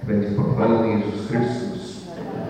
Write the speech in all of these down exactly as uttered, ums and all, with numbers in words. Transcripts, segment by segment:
będzie pochwalony Jezus Chrystus.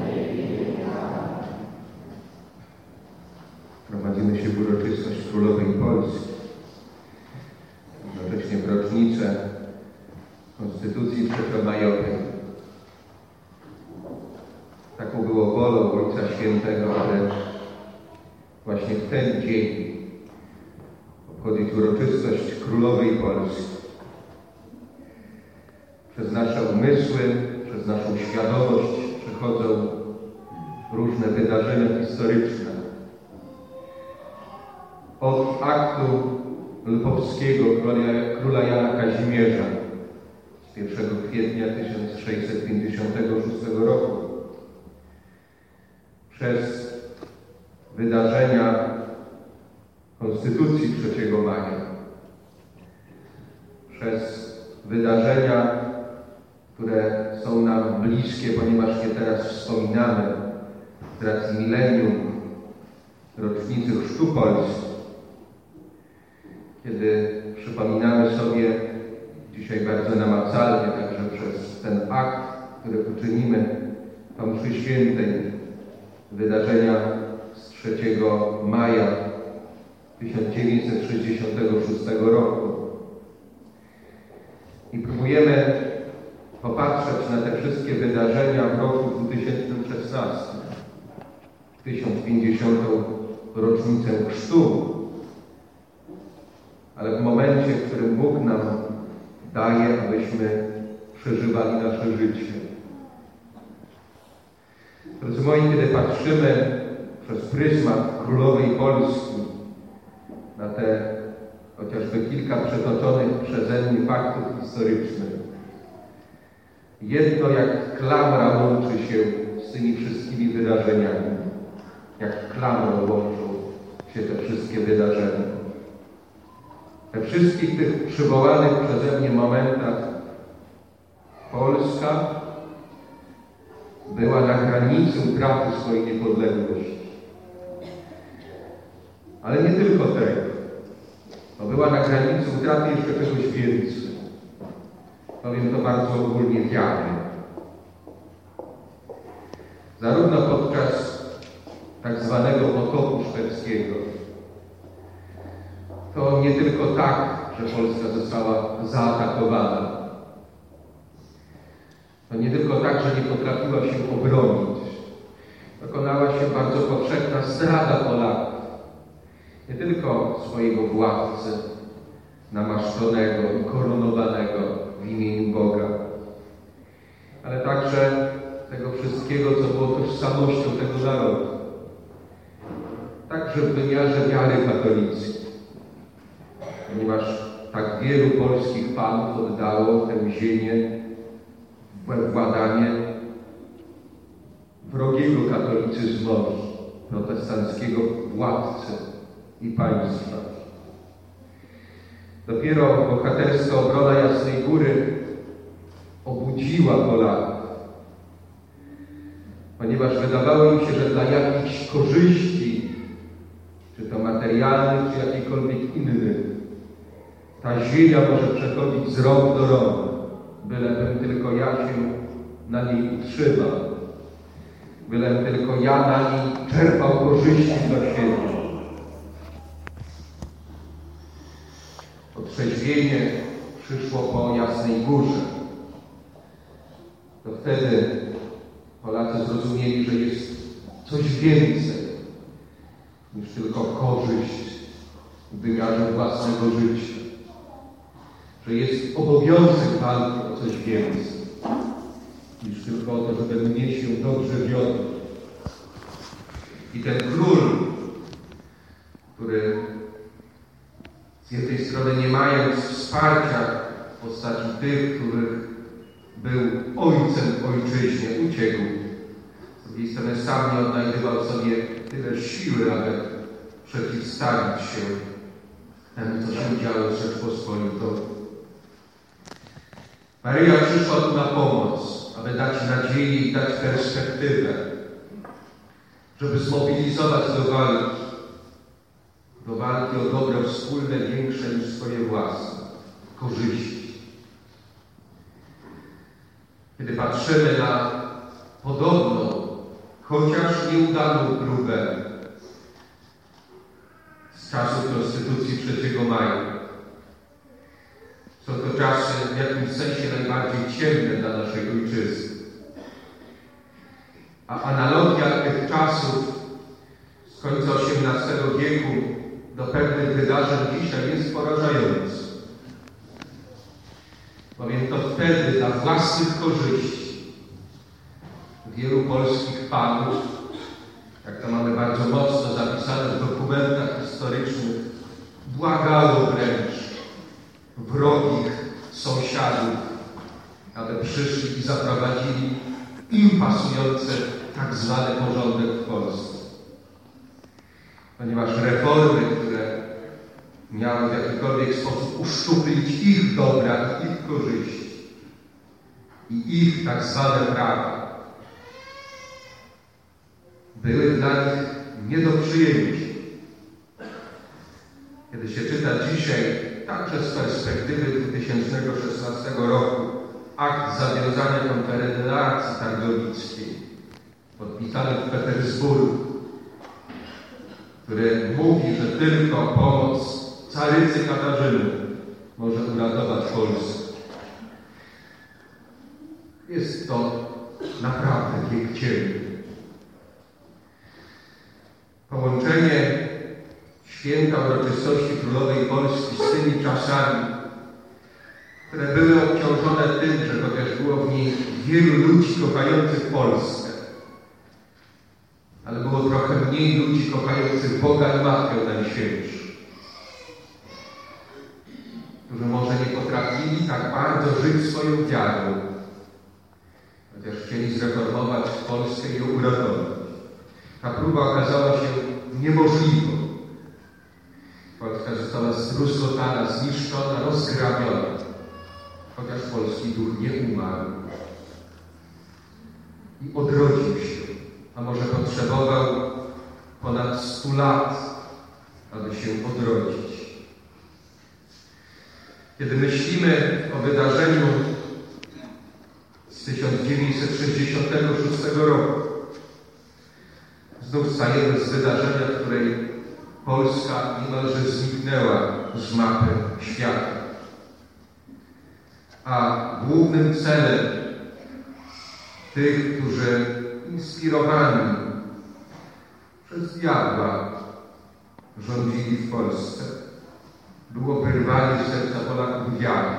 Prowadzimy się w uroczystość Królowej Polski. Jednocześnie w rocznicę Konstytucji trzeciomajowej. Taką było wolą Ojca Świętego, aby właśnie w ten dzień obchodzić uroczystość Królowej Polski. Przez nasze umysły, przez naszą świadomość przechodzą różne wydarzenia historyczne. Od aktu lwowskiego króla Jana Kazimierza z pierwszego kwietnia tysiąc sześćset pięćdziesiątego szóstego roku, przez wydarzenia Konstytucji trzeciego maja, przez wydarzenia, które są nam bliskie, ponieważ je teraz wspominamy z racji milenium rocznicy Chrztu Polski, kiedy przypominamy sobie dzisiaj bardzo namacalnie, także przez ten akt, który uczynimy po mszy świętej, wydarzenia z trzeciego maja tysiąc dziewięćset sześćdziesiątego szóstego roku. I próbujemy popatrzeć na te wszystkie wydarzenia w roku dwa tysiące szesnastym, tysiąc pięćdziesiątą rocznicę Chrztu, ale w momencie, w którym Bóg nam daje, abyśmy przeżywali nasze życie. Drodzy moi, kiedy patrzymy przez pryzmat Królowej Polski na te chociażby kilka przytoczonych przeze mnie faktów historycznych, jedno jak klamra łączy się z tymi wszystkimi wydarzeniami. Jak klamrą łączą się te wszystkie wydarzenia. We wszystkich tych przywołanych przeze mnie momentach Polska była na granicy utraty swojej niepodległości. Ale nie tylko tego. To była na granicy utraty jeszcze czegoś więcej. Powiem to bardzo ogólnie, wiary. Zarówno podczas tak zwanego potopu szwedzkiego, to nie tylko tak, że Polska została zaatakowana. To nie tylko tak, że nie potrafiła się obronić. Dokonała się bardzo powszechna zdrada Polaków. Nie tylko swojego władcy namaszczonego i koronowanego w imieniu Boga, ale także tego wszystkiego, co było tożsamością tego narodu. Także w wymiarze wiary katolickiej. Ponieważ tak wielu polskich panów oddało tę ziemię w władanie wrogiego katolicyzmowi, protestanckiego władcy i państwa. Dopiero bohaterska obrona Jasnej Góry obudziła Polaków, ponieważ wydawało im się, że dla jakichś korzyści, czy to materialnych, czy jakichkolwiek innych, ta ziemia może przechodzić z rąk do rąk, bylebym tylko ja się na niej utrzymał, bylem tylko ja na niej czerpał korzyści dla siebie. Otrzeźwienie przyszło po Jasnej Górze. To wtedy Polacy zrozumieli, że jest coś więcej niż tylko korzyść w wymiarze własnego życia. Że jest obowiązek walki o coś więcej niż tylko o to, żeby mnie się dobrze wiodło. I ten król, który z jednej strony nie mając wsparcia w postaci tych, których był ojcem ojczyźnie, uciekł. Z drugiej strony sam nie odnajdywał sobie tyle siły, aby przeciwstawić się temu, co się działo z Rzeczpospolitą. Maryja przyszła tu na pomoc, aby dać nadzieję i dać perspektywę, żeby zmobilizować do walki, do walki o dobro wspólne większe niż swoje własne korzyści. Kiedy patrzymy na podobną, chociaż nieudaną próbę z czasów konstytucji trzeciego maja. Są to czasy w jakimś sensie najbardziej ciemne dla naszej ojczyzny. A analogia tych czasów z końca osiemnastego wieku do pewnych wydarzeń dzisiaj jest porażająca. Bowiem to wtedy dla własnych korzyści wielu polskich panów, jak to mamy bardzo mocno zapisane w dokumentach historycznych, błagało wręcz wrogich sąsiadów, aby przyszli i zaprowadzili im pasujący tak zwany porządek w Polsce. Ponieważ reformy, które miały w jakikolwiek sposób uszczuplić ich dobra i ich korzyści i ich tak zwane prawa, były dla nich nie do przyjęcia. Kiedy się czyta dzisiaj, także z perspektywy dwa tysiące szesnastego roku, akt zawiązania Konfederacji Targowickiej, podpisany w Petersburgu, który mówi, że tylko pomoc carycy Katarzyny może uratować Polskę. Jest to naprawdę wiek ciemny. Połączenie święta uroczystości Królowej Polski z tymi czasami, które były obciążone tym, że chociaż było w niej wielu ludzi kochających Polskę, ale było trochę mniej ludzi kochających Boga i Matkę Najświętszą, którzy może nie potrafili tak bardzo żyć swoją wiarą, chociaż chcieli zreformować Polskę i ją uratować. Ta próba okazała się niemożliwą. Polska została zdruzgotana, zniszczona, rozgrabiona, chociaż polski duch nie umarł i odrodził się, a może potrzebował ponad stu lat, aby się odrodzić. Kiedy myślimy o wydarzeniu z tysiąc dziewięćset sześćdziesiątego szóstego roku, znów stajemy z wydarzenia, w której Polska niemalże zniknęła z mapy świata. A głównym celem tych, którzy inspirowani przez diabła rządzili w Polsce, było wyrwanie serca Polaków wiary.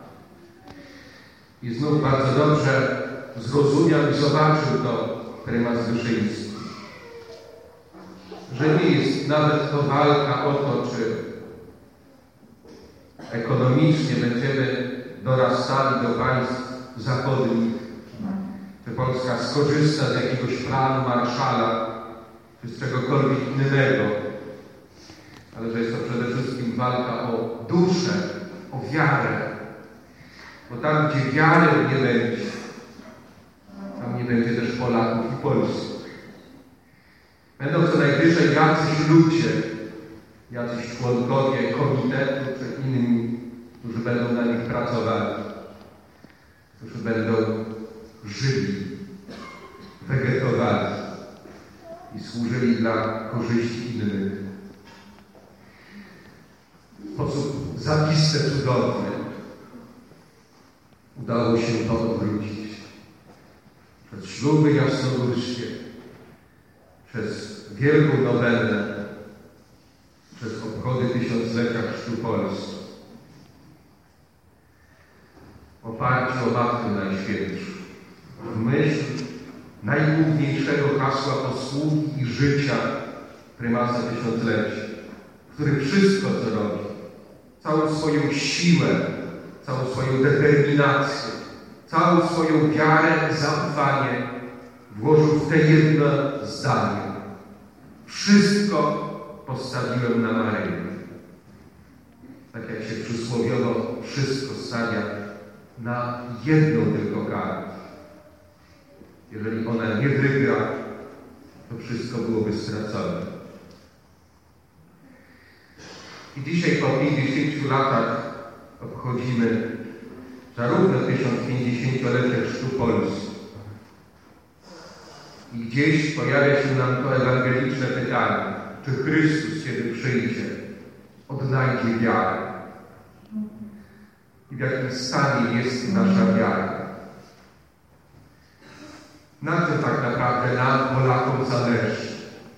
I znów bardzo dobrze zrozumiał i zobaczył to prymas Wyszyński, że nie jest nawet to walka o to, czy ekonomicznie będziemy dorastali do państw zachodnich, czy Polska skorzysta z jakiegoś planu Marszala, czy z czegokolwiek innego, ale że jest to przede wszystkim walka o duszę, o wiarę. Bo tam, gdzie wiary nie będzie, tam nie będzie też Polaków i Polski. Będą co najwyżej jacyś ludzie, jacyś członkowie komitetu czy inni, którzy będą na nich pracowali, którzy będą żyli, wegetowali i służyli dla korzyści innych. W sposób zawisty, cudowny udało się to odwrócić. Przez śluby jasnogórskie, przez wielką nowelę, przez obchody tysiąclecia Chrztu Polski. W oparciu o Matkę Najświętszą, w myśl najgłówniejszego hasła posługi i życia prymasa tysiąclecia, który wszystko, co robi, całą swoją siłę, całą swoją determinację, całą swoją wiarę, zaufanie włożył w te jedno zdanie. Wszystko postawiłem na Maryję. Tak jak się przysłowiowo wszystko stawia na jedną tylko kartę. Jeżeli ona nie wygra, to wszystko byłoby stracone. I dzisiaj po pięćdziesięciu latach obchodzimy zarówno tysiąc pięćdziesięciolecie chrztu Polski. I gdzieś pojawia się nam to ewangeliczne pytanie, czy Chrystus, kiedy przyjdzie, odnajdzie wiarę? I w jakim stanie jest nasza wiara? Na tym tak naprawdę nam, Polakom, zależy.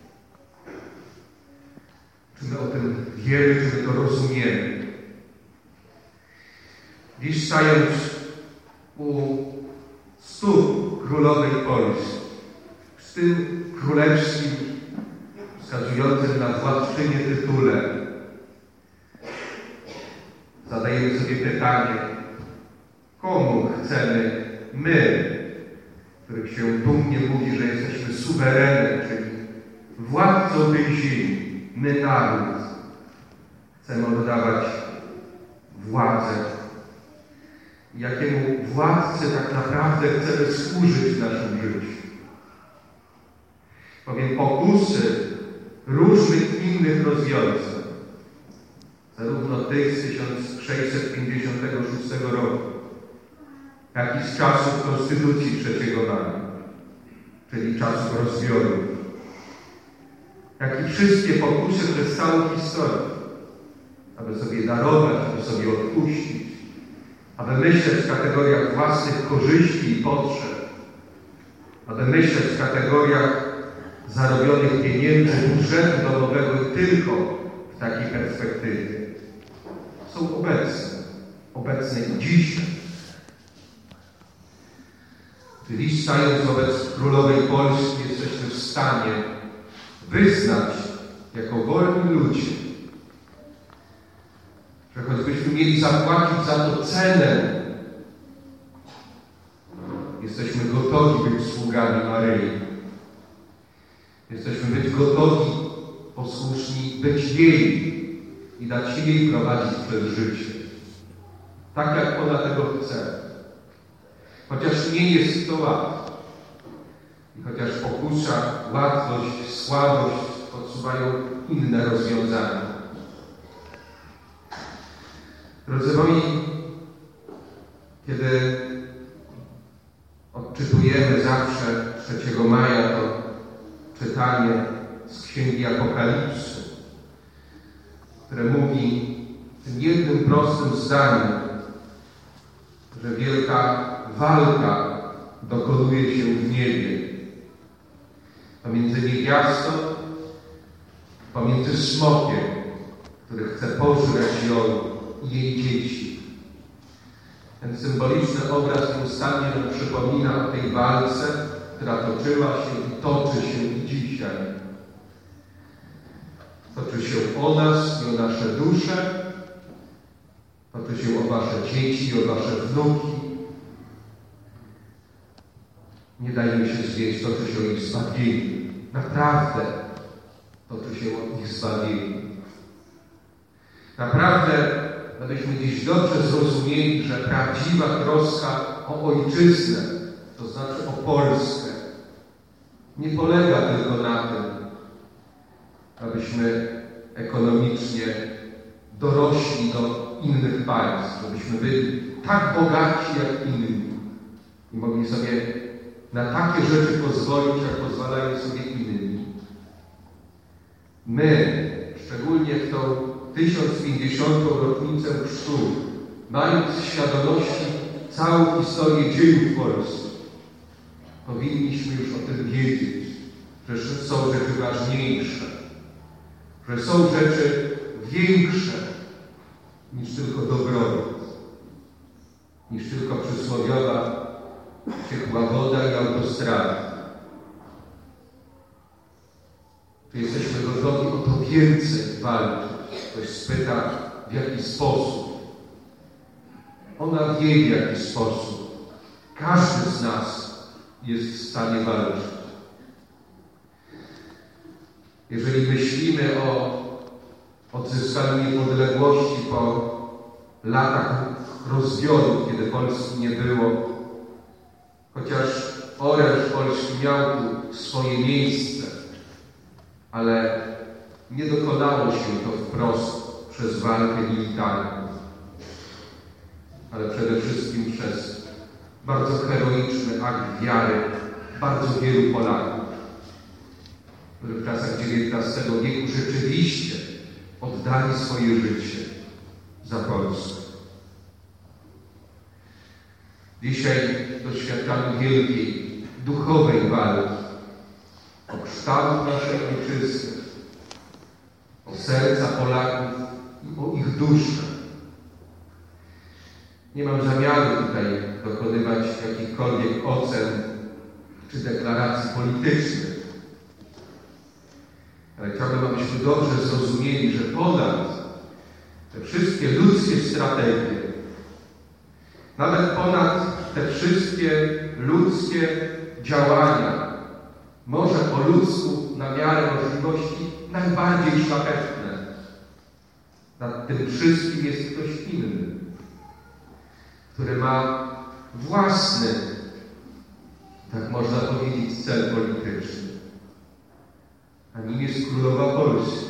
Czy my o tym wiemy, czy my to rozumiemy? Dziś stając u stóp królowej Polski, z tym królewskim, wskazującym na władczynię tytule, zadajemy sobie pytanie, komu chcemy my, których się dumnie mówi, że jesteśmy suwerenem, czyli władcą tej ziemi, my naród, chcemy oddawać władzę. Jakiemu władcy tak naprawdę chcemy służyć w naszym życiu. Bowiem pokusy różnych innych rozwiązań, zarówno tych z tysiąc sześćset pięćdziesiątego szóstego roku, jak i z czasów Konstytucji trzeciego maja, czyli czasów rozbiorów, jak i wszystkie pokusy przez całą historię, aby sobie darować, aby sobie odpuścić, aby myśleć w kategoriach własnych korzyści i potrzeb, aby myśleć w kategoriach zarobionych pieniędzy, budżetu domowego i tylko w takiej perspektywie. Są obecne, obecne i dzisiaj. Czyli stając wobec królowej Polski jesteśmy w stanie wyznać jako wolni ludzie, że choćbyśmy mieli zapłacić za to cenę, jesteśmy gotowi być sługami Maryi. Jesteśmy być gotowi, posłuszni, być jej i dać się jej prowadzić przez życie. Tak jak ona tego chce. Chociaż nie jest to łatwe. I chociaż pokusa, łatwość, słabość podsuwają inne rozwiązania. Drodzy moi, kiedy odczytujemy zawsze trzeciego maja to czytanie z Księgi Apokalipsy, które mówi tym jednym prostym zdaniem, że wielka walka dokonuje się w niebie pomiędzy niewiastą, pomiędzy smokiem, który chce pożreć ją i jej dzieci. Ten symboliczny obraz nieustannie nam przypomina o tej walce, która toczyła się i toczy się i dzisiaj. Toczy się o nas i o nasze dusze, toczy się o wasze dzieci i o wasze wnuki. Nie dajmy się zwieść, toczy się o ich zbawienie. Naprawdę toczy się o ich zbawienie. Naprawdę, abyśmy dziś dobrze zrozumieli, że prawdziwa troska o ojczyznę, to znaczy o Polskę, nie polega tylko na tym, abyśmy ekonomicznie dorośli do innych państw, żebyśmy byli tak bogaci jak inni i mogli sobie na takie rzeczy pozwolić, jak pozwalają sobie inni. My, szczególnie w tą tysiąc pięćdziesiątą rocznicę chrztu, mając w świadomości całą historię dziejów Polski, powinniśmy już o tym wiedzieć, że są rzeczy ważniejsze, że są rzeczy większe niż tylko dobrobyt, niż tylko przysłowiowa ciepła woda i autostrada. Czy jesteśmy gotowi o to więcej walczyć? Ktoś spyta, w jaki sposób. Ona wie, w jaki sposób. Każdy z nas jest w stanie walczyć. Jeżeli myślimy o odzyskaniu niepodległości po latach rozbioru, kiedy Polski nie było, chociaż oręż polski miał tu swoje miejsce, ale nie dokonało się to wprost przez walkę militarną. A ale przede wszystkim przez bardzo heroiczny akt wiary bardzo wielu Polaków, którzy w czasach dziewiętnastego wieku rzeczywiście oddali swoje życie za Polskę. Dzisiaj doświadczamy wielkiej, duchowej walki o kształt naszej ojczyzny, o serca Polaków i o ich duszę. Nie mam zamiaru tutaj dokonywać jakichkolwiek ocen czy deklaracji politycznych, ale chciałbym, abyśmy dobrze zrozumieli, że ponad te wszystkie ludzkie strategie, nawet ponad te wszystkie ludzkie działania, może po ludzku na miarę możliwości najbardziej szlachetne, nad tym wszystkim jest ktoś inny, który ma własny, tak można powiedzieć, cel polityczny. A nim jest Królowa Polski.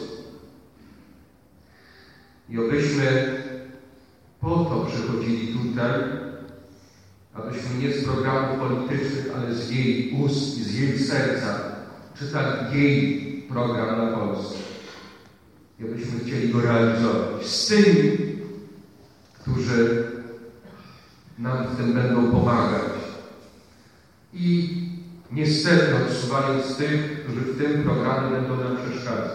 I obyśmy po to przychodzili tutaj, abyśmy nie z programów politycznych, ale z jej ust i z jej serca czytali jej program na Polskę. I abyśmy chcieli go realizować z tymi, którzy nam w tym będą pomagać. I niestety odsuwając tych, którzy w tym programie będą nam przeszkadzać.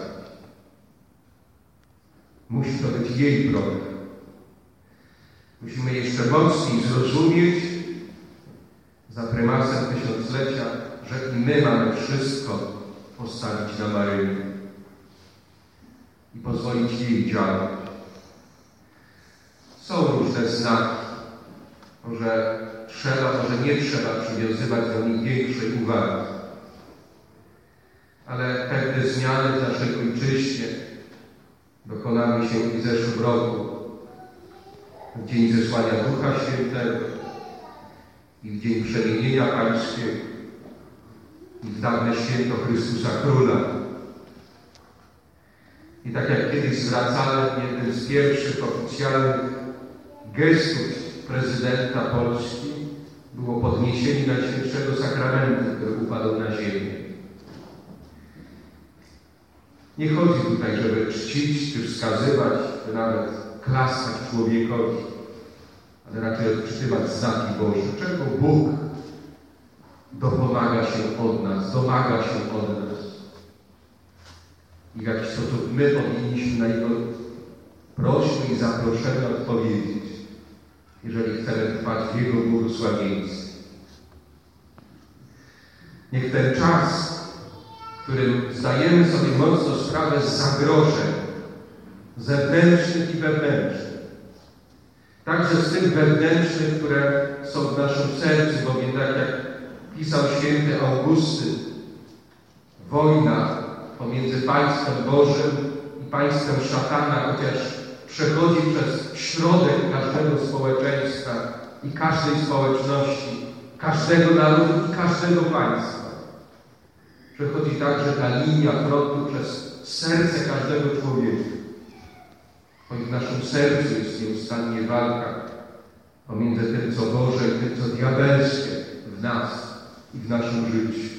Musi to być jej program. Musimy jeszcze mocniej zrozumieć za prymasem tysiąclecia, że i my mamy wszystko postawić na Maryję i pozwolić jej działać. Są różne znaki, może trzeba, może nie trzeba przywiązywać do nich większej uwagi. Ale pewne zmiany w naszej ojczyźnie dokonały się i w zeszłym roku, w dzień zesłania Ducha Świętego i w dzień przemienienia Pańskiego i w dawne święto Chrystusa Króla. I tak jak kiedyś zwracałem, jednym z pierwszych oficjalnych gestów prezydenta Polski było podniesienie Najświętszego Sakramentu, który upadł na ziemię. Nie chodzi tutaj, żeby czcić czy wskazywać, czy nawet klaskać człowiekowi, ale raczej odczytywać znaki Boże, czego Bóg dopomaga się od nas, domaga się od nas. I w jaki sposób my powinniśmy na Jego prośby i zaproszenia odpowiedzieć, jeżeli chcemy trwać w Jego błogosławieństwie. Niech ten czas, w którym zdajemy sobie mocno sprawę z zagrożeń zewnętrznych i wewnętrznych, także z tych wewnętrznych, które są w naszym sercu, bowiem tak jak pisał święty Augustyn, wojna pomiędzy państwem Bożym i państwem szatana, chociaż przechodzi przez środek każdego społeczeństwa i każdej społeczności, każdego narodu i każdego państwa. Przechodzi także ta linia frontu przez serce każdego człowieka. Choć w naszym sercu jest nieustannie walka pomiędzy tym, co Boże i tym, co diabelskie w nas i w naszym życiu.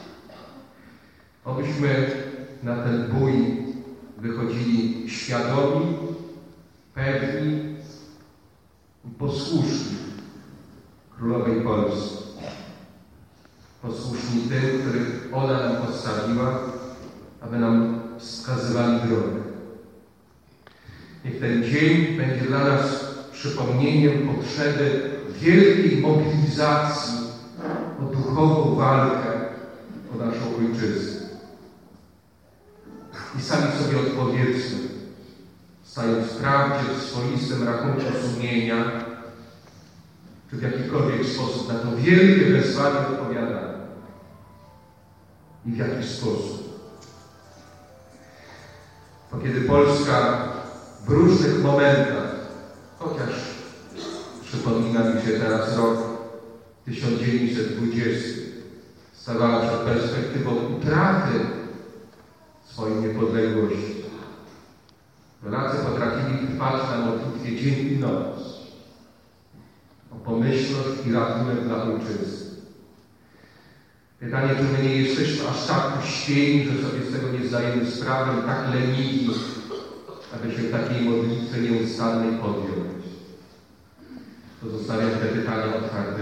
Obyśmy na ten bój wychodzili świadomi, pewni i posłuszni Królowej Polski. Posłuszni tym, których ona nam postawiła, aby nam wskazywali drogę. Niech ten dzień będzie dla nas przypomnieniem potrzeby wielkiej mobilizacji o duchową walkę o naszą ojczyznę. I sami sobie odpowiedzmy, stając w prawdzie, w swoistym rachunku sumienia, czy w jakikolwiek sposób na to wielkie wezwanie odpowiadamy. I w jaki sposób. Bo kiedy Polska w różnych momentach, chociaż przypomina mi się teraz rok tysiąc dziewięćset dwudziesty, stawała przed perspektywą utraty swojej niepodległości. Polacy potrafili trwać na modlitwie dzień i noc. o pomyślność i ratunek dla ojczyzny. Pytanie, czy my nie jesteśmy aż tak uśpieni, że sobie z tego nie zdajemy sprawy, tak leniwi, aby się w takiej modlitwie nieustannej podjąć. To zostawiam te pytania otwarte.